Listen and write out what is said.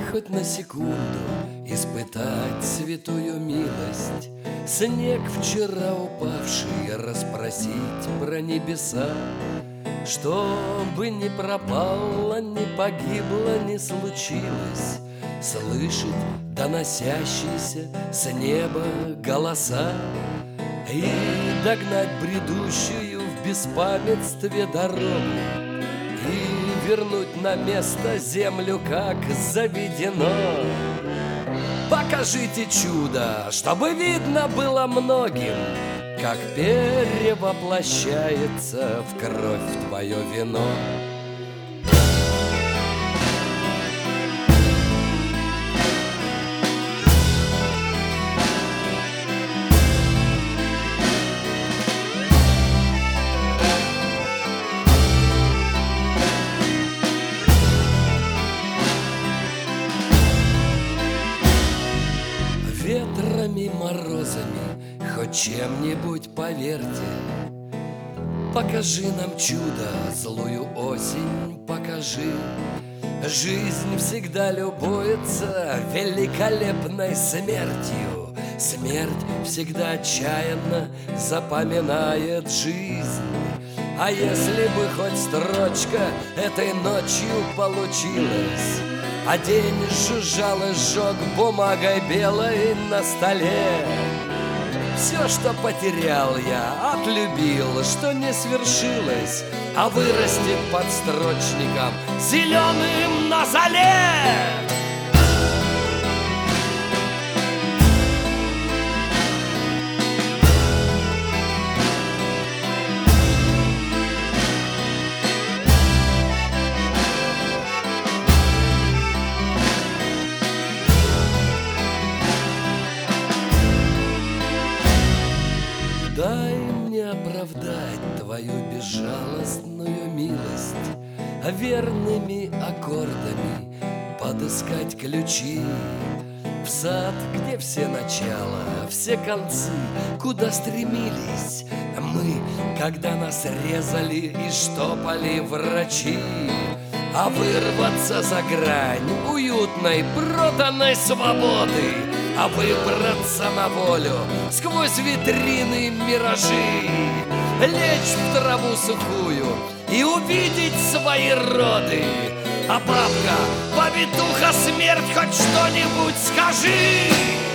хоть на секунду испытать святую милость, снег вчера упавший расспросить про небеса, чтобы не пропало, не погибло, не случилось, слышать доносящиеся с неба голоса и догнать бредущую в беспамятстве дорогу и вернуть на место землю, как заведено. Покажите чудо, чтобы видно было многим, как перевоплощается в кровь твое вино. Ветрами, морозами, хоть чем-нибудь поверьте, покажи нам чудо, злую осень покажи. Жизнь всегда любуется великолепной смертью, смерть всегда отчаянно запоминает жизнь. А если бы хоть строчка этой ночью получилась, а день жужжал и сжег бумагой белой на столе, все, что потерял я, отлюбил, что не свершилось, а вырастет под строчником зеленым на зале. Дай мне оправдать твою безжалостную милость, верными аккордами подыскать ключи в сад, где все начала, все концы, куда стремились мы, когда нас резали и штопали врачи. А вырваться за грань уютной, проданной свободы, а выбраться на волю сквозь витрины миражи, лечь в траву сухую и увидеть свои роды. А бабка, повитуха, смерть, хоть что-нибудь скажи!